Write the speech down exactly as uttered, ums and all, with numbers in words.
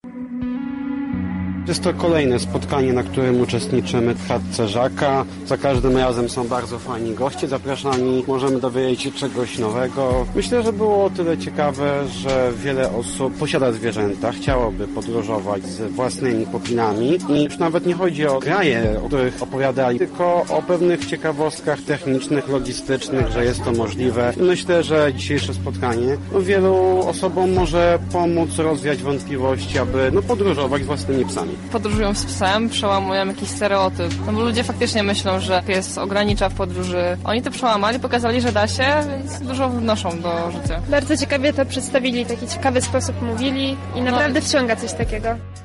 Jest to kolejne spotkanie, na którym uczestniczymy w chatce Żaka. Za każdym razem są bardzo fajni goście zapraszani. Możemy dowiedzieć się czegoś nowego. Myślę, że było o tyle ciekawe, że wiele osób posiada zwierzęta, chciałoby podróżować z własnymi popinami. I już nawet nie chodzi o kraje, o których opowiadali, tylko o pewnych ciekawostkach technicznych, logistycznych, że jest to możliwe. Myślę, że dzisiejsze spotkanie no, wielu osobom może pomóc rozwiać wątpliwości, aby no, podróżować z własnymi psami. Podróżują z psem, przełamują jakiś stereotyp. No bo ludzie faktycznie myślą, że pies ogranicza w podróży. Oni to przełamali, pokazali, że da się, więc dużo wnoszą do życia. Bardzo ciekawie to przedstawili, w taki ciekawy sposób mówili i naprawdę no. wciąga coś takiego.